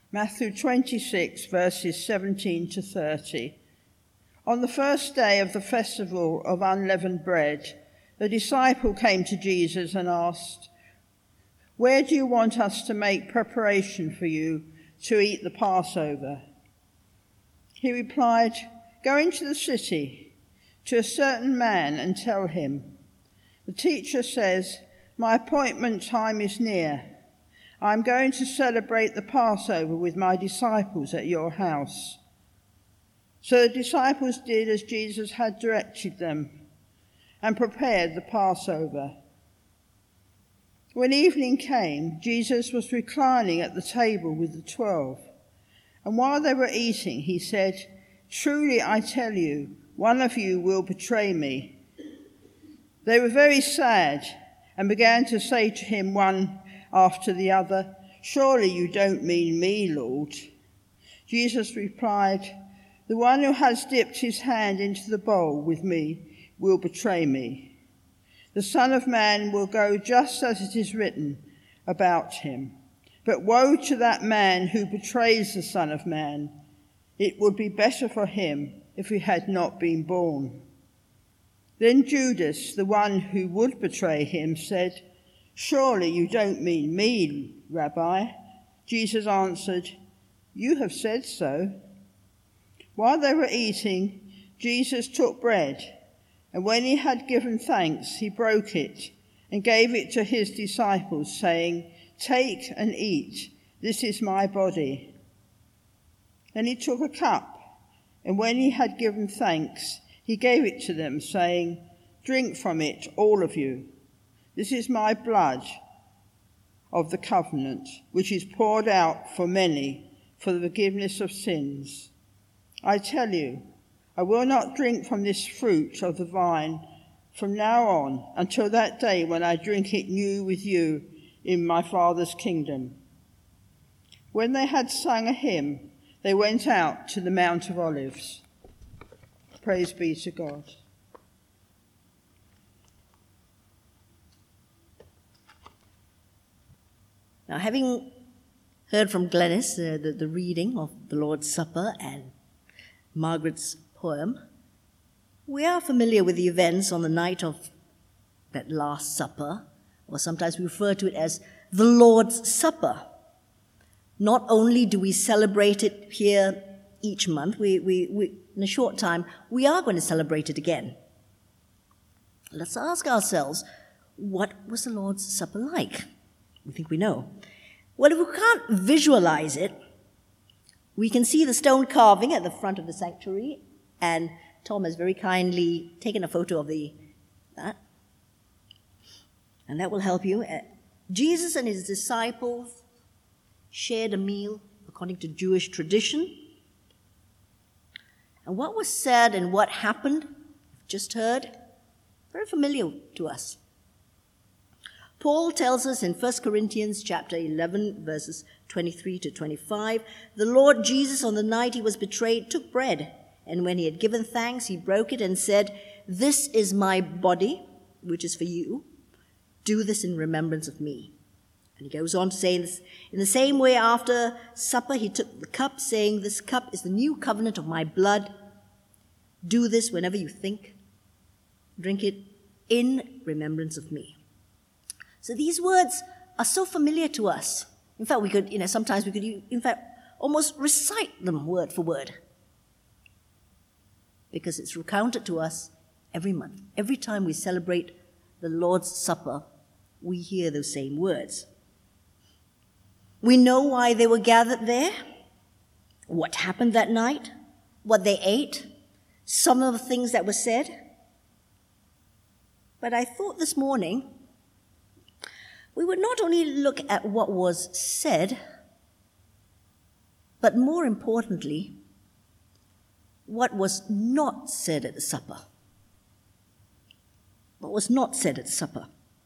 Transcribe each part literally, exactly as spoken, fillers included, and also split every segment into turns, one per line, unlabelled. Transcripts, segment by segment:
Matthew twenty-six, verses seventeen to thirty. On the first day of the festival of unleavened bread, the disciple came to Jesus and asked, "Where do you want us to make preparation for you to eat the Passover?" He replied, "Go into the city to a certain man and tell him, 'The teacher says, my appointment time is near. I am going to celebrate the Passover with my disciples at your house.'" So the disciples did as Jesus had directed them and prepared the Passover. When evening came, Jesus was reclining at the table with the twelve. And while they were eating, he said, "Truly I tell you, one of you will betray me." They were very sad and began to say to him one after the other, "Surely you don't mean me, Lord." Jesus replied, "The one who has dipped his hand into the bowl with me will betray me. The Son of Man will go just as it is written about him. But woe to that man who betrays the Son of Man. It would be better for him if he had not been born." Then Judas, the one who would betray him, said, "Surely you don't mean me, Rabbi." Jesus answered, "You have said so." While they were eating, Jesus took bread, and when he had given thanks, he broke it and gave it to his disciples, saying, "Take and eat. This is my body." Then he took a cup, and when he had given thanks, he gave it to them, saying, "Drink from it, all of you. This is my blood of the covenant, which is poured out for many for the forgiveness of sins. I tell you, I will not drink from this fruit of the vine from now on until that day when I drink it new with you in my Father's kingdom." When they had sung a hymn, they went out to the Mount of Olives. Praise be to God.
Now, having heard from Glenys uh, the, the reading of the Lord's Supper and Margaret's poem, we are familiar with the events on the night of that Last Supper, or sometimes we refer to it as the Lord's Supper. Not only do we celebrate it here each month, we, we, we, in a short time, we are going to celebrate it again. Let's ask ourselves, what was the Lord's Supper like? We think we know. Well, if we can't visualize it, we can see the stone carving at the front of the sanctuary, and Tom has very kindly taken a photo of the that, and that will help you. Jesus and his disciples shared a meal according to Jewish tradition. And what was said and what happened, you've just heard, very familiar to us. Paul tells us in First Corinthians chapter eleven, verses twenty-three to twenty-five, "The Lord Jesus, on the night he was betrayed, took bread, and when he had given thanks, he broke it and said, 'This is my body, which is for you. Do this in remembrance of me.' And he goes on to say, in, this, in the same way, after supper, he took the cup, saying, 'This cup is the new covenant of my blood. Do this whenever you think. Drink it in remembrance of me.'" So these words are so familiar to us. In fact, we could, you know, sometimes we could, in fact, almost recite them word for word, because it's recounted to us every month. Every time we celebrate the Lord's Supper, we hear those same words. We know why they were gathered there, what happened that night, what they ate, some of the things that were said. But I thought this morning we would not only look at what was said, but more importantly, what was not said at the supper. What was not said at the supper.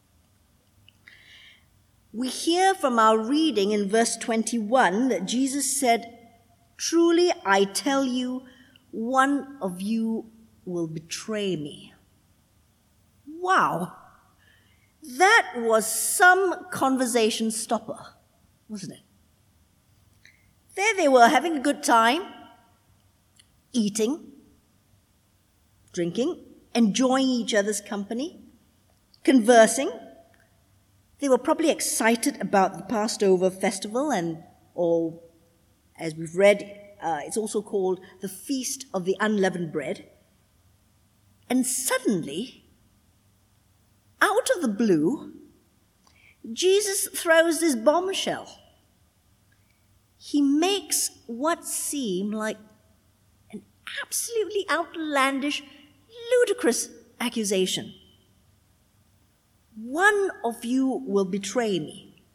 We hear from our reading in verse twenty-one that Jesus said, "Truly I tell you, one of you will betray me." Wow! That was some conversation stopper, wasn't it? There they were having a good time, eating, drinking, enjoying each other's company, conversing. They were probably excited about the Passover festival, and or as we've read, uh, it's also called the Feast of the Unleavened Bread. And suddenly, out of the blue, Jesus throws this bombshell. He makes what seemed like an absolutely outlandish, ludicrous accusation. One of you will betray me.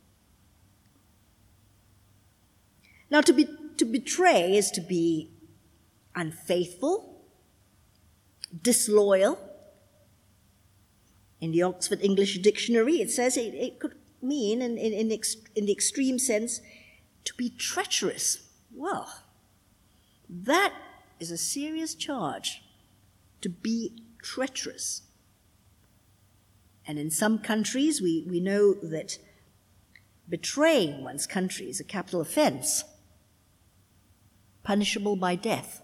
Now, to be, to betray is to be unfaithful, disloyal. In the Oxford English Dictionary, it says it, it could mean, in, in, in, ex, in the extreme sense, to be treacherous. Well, that is a serious charge, to be treacherous. And in some countries, we, we know that betraying one's country is a capital offense, punishable by death.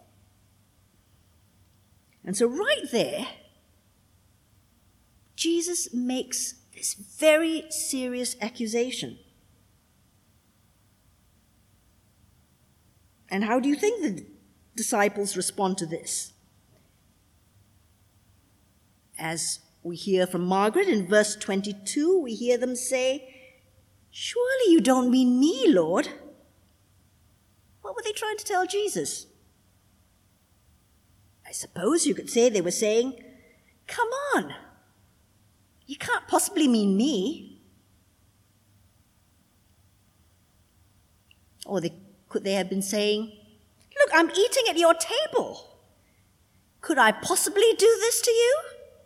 And so right there, Jesus makes this very serious accusation. And how do you think the disciples respond to this? As we hear from Margaret in verse twenty-two, we hear them say, "Surely you don't mean me, Lord." What were they trying to tell Jesus? I suppose you could say they were saying, "Come on, you can't possibly mean me." Or they, could they have been saying, "Look, I'm eating at your table. Could I possibly do this to you?"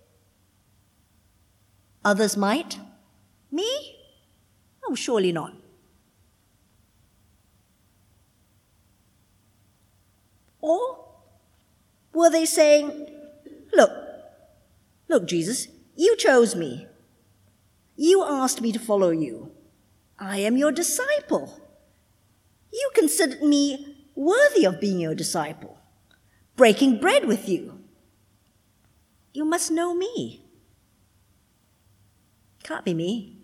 Others might. Me? Oh, surely not. Or were they saying, look, look, Jesus, you chose me. You asked me to follow you. I am your disciple. You considered me worthy of being your disciple, breaking bread with you. You must know me. Can't be me.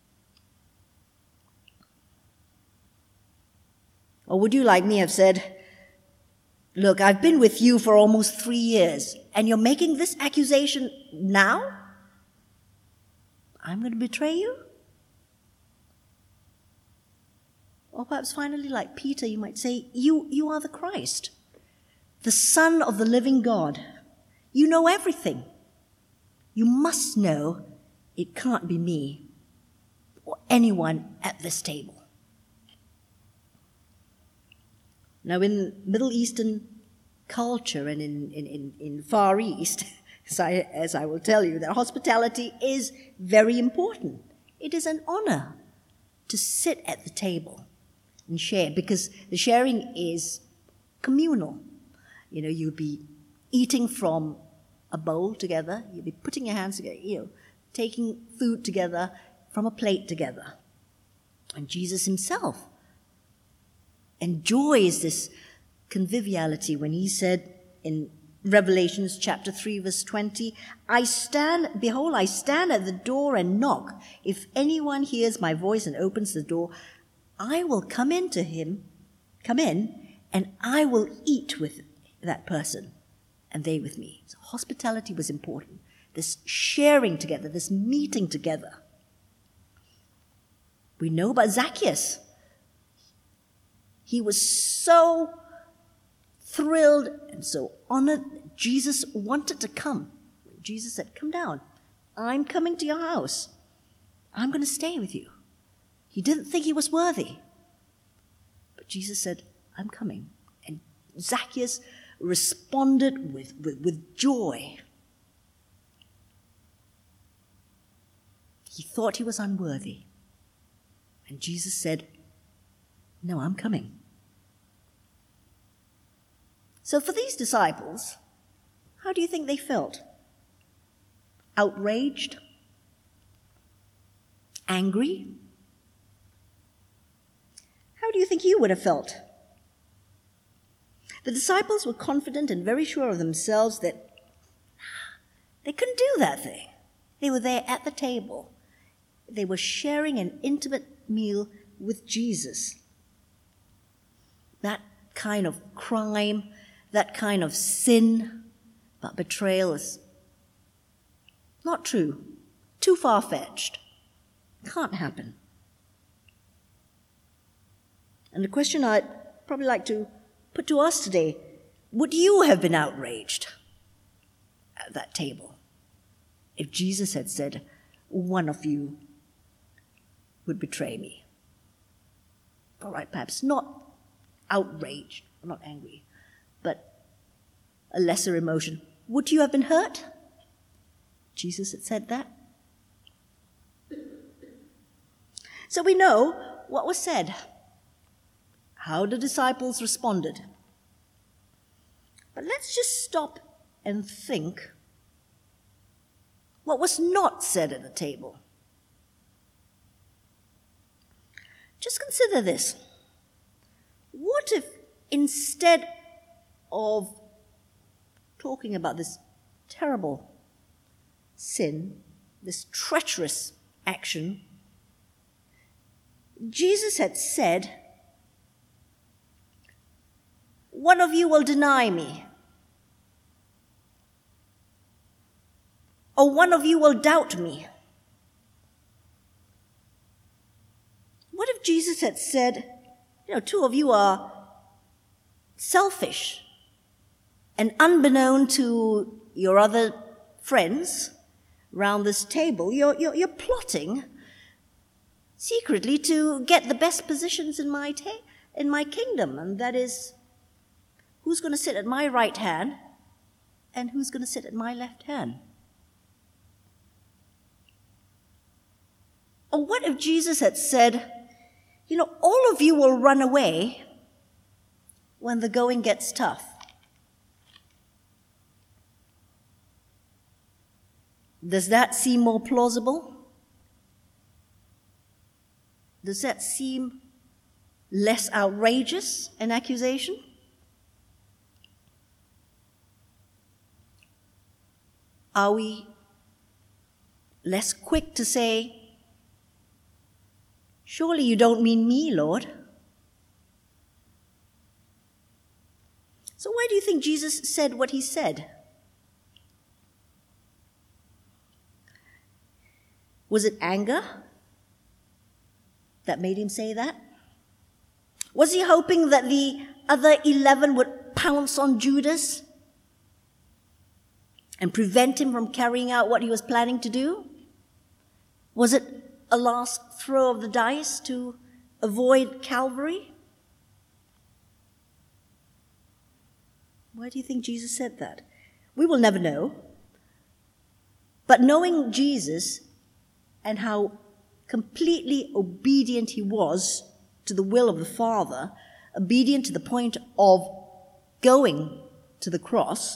Or would you, like me, have said, "Look, I've been with you for almost three years, and you're making this accusation now? I'm going to betray you?" Or perhaps finally, like Peter, you might say, you, you are the Christ, the Son of the living God. You know everything. You must know it can't be me or anyone at this table. Now, in Middle Eastern culture and in, in, in, in Far East, as I, as I will tell you, that hospitality is very important. It is an honor to sit at the table and share, because the sharing is communal. You know, you'd be eating from a bowl together, you'd be putting your hands together, you know, taking food together from a plate together. And Jesus himself enjoys this conviviality when he said in Revelations chapter three, verse twenty, I stand, behold, I stand at the door and knock. If anyone hears my voice and opens the door, I will come into him, come in, and I will eat with that person, and they with me. So hospitality was important. This sharing together, this meeting together. We know about Zacchaeus. He was so thrilled and so honored. Jesus wanted to come. Jesus said, "Come down. I'm coming to your house. I'm going to stay with you." He didn't think he was worthy. But Jesus said, "I'm coming." And Zacchaeus responded with, with, with joy. He thought he was unworthy. And Jesus said, "No, I'm coming." So for these disciples, how do you think they felt? Outraged? Angry? How do you think you would have felt The disciples were confident and very sure of themselves that they couldn't do that thing. They were there at the table. They were sharing an intimate meal with Jesus. That kind of crime, that kind of sin, but betrayal is not true, too far-fetched. Can't happen. And the question I'd probably like to put to us today, would you have been outraged at that table if Jesus had said, one of you would betray me? All right, perhaps not outraged, not angry, but a lesser emotion. Would you have been hurt? Jesus had said that. So we know what was said, how the disciples responded. But let's just stop and think what was not said at the table. Just consider this. What if instead of talking about this terrible sin, this treacherous action, Jesus had said, one of you will deny me, or one of you will doubt me? What if Jesus had said, you know, two of you are selfish, and unbeknown to your other friends around this table, you're, you're, you're plotting secretly to get the best positions in my ta- in my kingdom, and that is who's going to sit at my right hand and who's going to sit at my left hand. Or what if Jesus had said, you know, all of you will run away when the going gets tough. Does that seem more plausible? Does that seem less outrageous an accusation? Are we less quick to say, surely you don't mean me, Lord? So why do you think Jesus said what he said? Was it anger that made him say that? Was he hoping that the other eleven would pounce on Judas and prevent him from carrying out what he was planning to do? Was it a last throw of the dice to avoid Calvary? Why do you think Jesus said that? We will never know. But knowing Jesus and how completely obedient he was to the will of the Father, obedient to the point of going to the cross,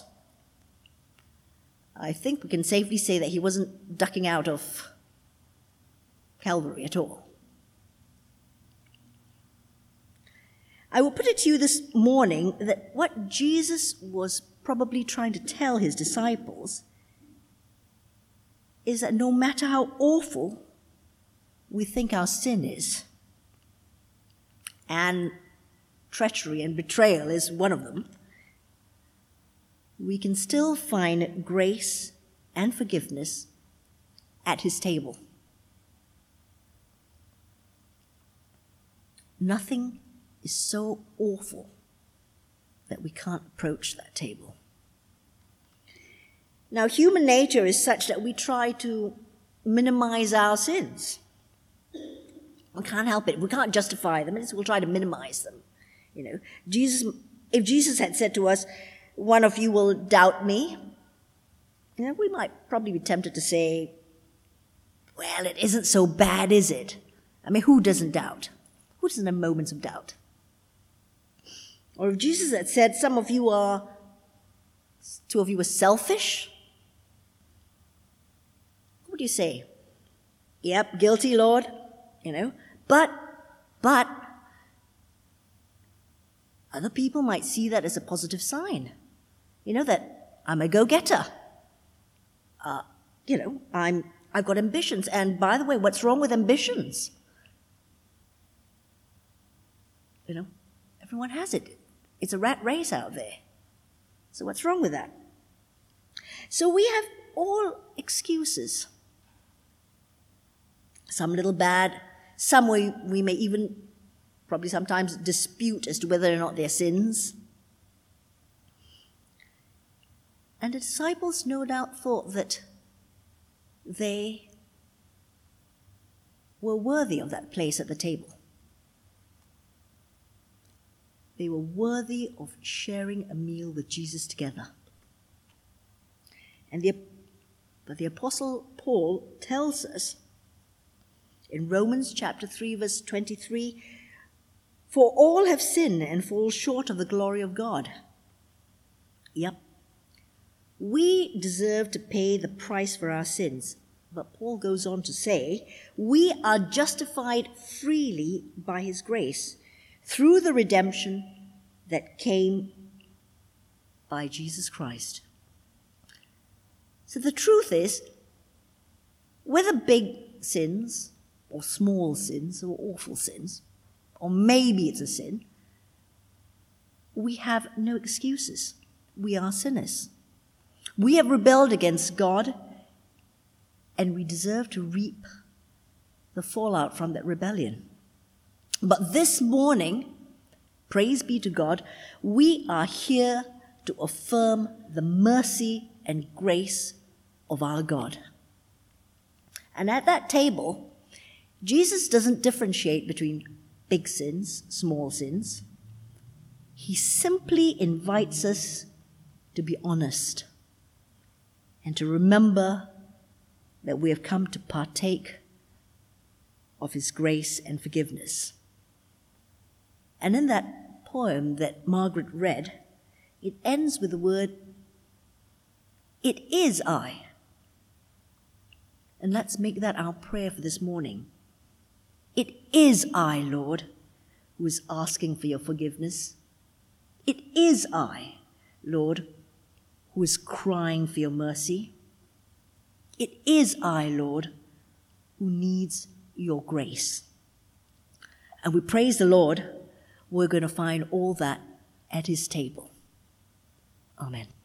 I think we can safely say that he wasn't ducking out of Calvary at all. I will put it to you this morning that what Jesus was probably trying to tell his disciples is that no matter how awful we think our sin is, and treachery and betrayal is one of them, we can still find grace and forgiveness at his table. Nothing is so awful that we can't approach that table. Now, human nature is such that we try to minimize our sins. We can't help it. We can't justify them. We'll try to minimize them. You know, Jesus. If Jesus had said to us, "One of you will doubt me," you know, we might probably be tempted to say, "Well, it isn't so bad, is it?" I mean, who doesn't doubt? Who doesn't have moments of doubt? Or if Jesus had said, "Some of you are, two of you are selfish," what would you say? "Yep, guilty, Lord," you know. But, but, Other people might see that as a positive sign. You know, that I'm a go-getter. Uh, you know, I'm, I've got ambitions. And by the way, what's wrong with ambitions? You know, everyone has it. It's a rat race out there. So what's wrong with that? So we have all excuses. Some little bad, some we, we may even probably sometimes dispute as to whether or not they're sins. And the disciples no doubt thought that they were worthy of that place at the table. They were worthy of sharing a meal with Jesus together. And the, but the Apostle Paul tells us in Romans chapter three, verse twenty-three, "For all have sinned and fall short of the glory of God." Yep. We deserve to pay the price for our sins. But Paul goes on to say, we are justified freely by his grace through the redemption that came by Jesus Christ. So the truth is, whether big sins or small sins or awful sins, or maybe it's a sin, we have no excuses. We are sinners. We have rebelled against God, and we deserve to reap the fallout from that rebellion. But this morning, praise be to God, we are here to affirm the mercy and grace of our God. And at that table, Jesus doesn't differentiate between big sins, small sins. He simply invites us to be honest and to remember that we have come to partake of his grace and forgiveness. And in that poem that Margaret read, it ends with the word, "It is I." And let's make that our prayer for this morning. It is I, Lord, who is asking for your forgiveness. It is I, Lord, who is crying for your mercy. It is I, Lord, who needs your grace. And we praise the Lord, we're going to find all that at his table. Amen.